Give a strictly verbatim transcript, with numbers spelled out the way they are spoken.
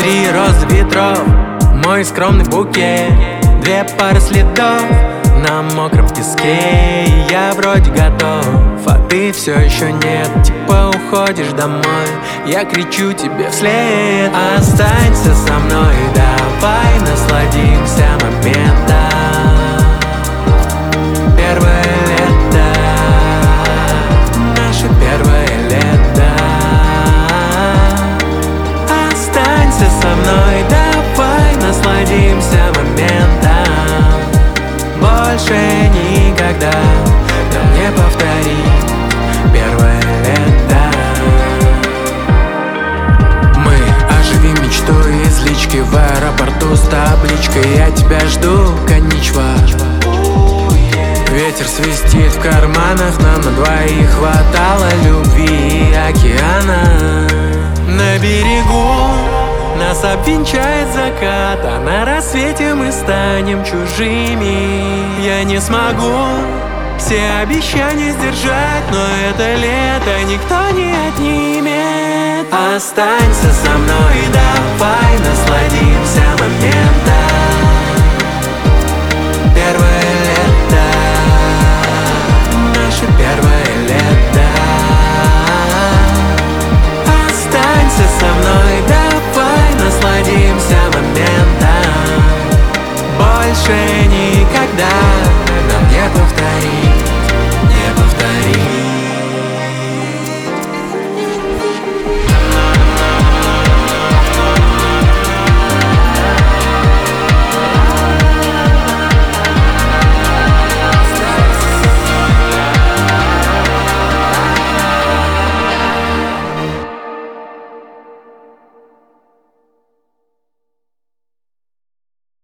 Три розы ветров, мой скромный букет, две пары следов на мокром песке. И я вроде готов, а ты все еще нет. Типа уходишь домой, я кричу тебе вслед: останься со мной, давай насладимся моментом. Первое лето, наше первое лето. Останься со мной, давай насладимся моментом. Больше никогда нам не повторить первое лето. Мы оживим мечту из лички в аэропорту с табличкой: я тебя жду, коничва. Ветер свистит в карманах, нам на двоих хватало любви и океана. На берегу нас обвенчает закат, а на рассвете мы станем чужими. Я не смогу все обещания сдержать, но это лето никто не отнимет. Останься со мной, давай насладимся моментом. Первое